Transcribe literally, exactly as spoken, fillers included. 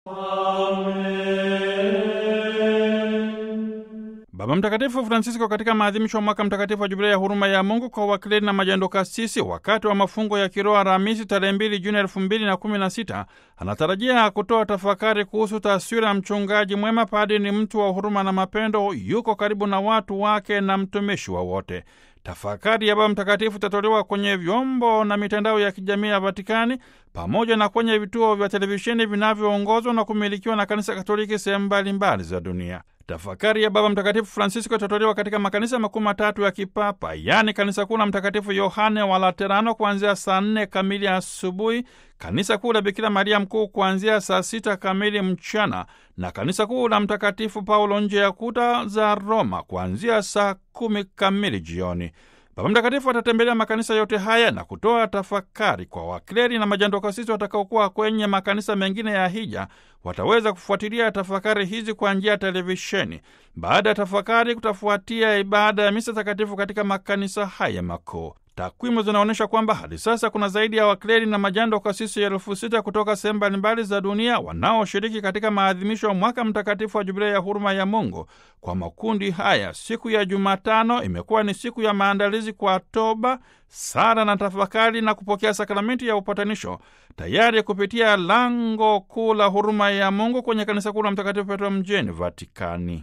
Baba Mtakatifu Francisco katika maadhimisho ya mwaka mtakatifu wa Jubilei ya huruma ya Mungu kwa wakleri na majando kasisi wakati wa mafungo ya kiroho Alhamisi tarehe mbili Juni elfu mbili na kumi na sita anatarajia kutoa tafakari kuhusu taswira ya mchungaji mwema. Padri ni mtu wa huruma na mapendo, yuko karibu na watu wake na mtumishi wa wote. Tafakari ya Baba Mtakatifu itatolewa kwenye vyombo na mitandao ya kijamii ya Vatikani pamoja na kwenye vituo vya televisheni vinavyoongozwa na kumilikiwa na Kanisa Katoliki sehemu mbalimbali za dunia. Tafakari ya Baba Mtakatifu Francisco itatolewa katika makanisa makuu matatu ya kipapa, yaani Kanisa Kuu la Mtakatifu Yohane wa Laterano kuanzia saa nne kamili asubuhi, Kanisa Kuu la Bikira Maria Mkuu kuanzia saa sita kamili mchana na Kanisa Kuu la Mtakatifu Paulo nje ya kuta za Roma kuanzia saa kumi kamili jioni. Baba Mtakatifu atatembelea makanisa yote haya na kutoa tafakari kwa wakleri na majandokasisi watakaokuwa kwenye makanisa mengine ya hija. Wataweza kufuatilia tafakari hizi kwa njia ya televisheni. Baada ya tafakari kutafuatia ibada ya misa takatifu katika makanisa haya makuu. Takwimu zinaonyesha kwamba hadi sasa kuna zaidi ya wakleri na majando kasisi elfu sita kutoka sehemu mbalimbali za dunia wanaoshiriki katika maadhimisho ya mwaka mtakatifu wa Jubilei ya huruma ya Mungu. Kwa makundi haya, siku ya Jumatano imekuwa ni siku ya maandalizi kwa toba, sala na tafakari na kupokea sakramenti ya upatanisho, tayari kupitia lango kuu la huruma ya Mungu kwenye Kanisa Kuu la Mtakatifu Petro mjini Vatikani.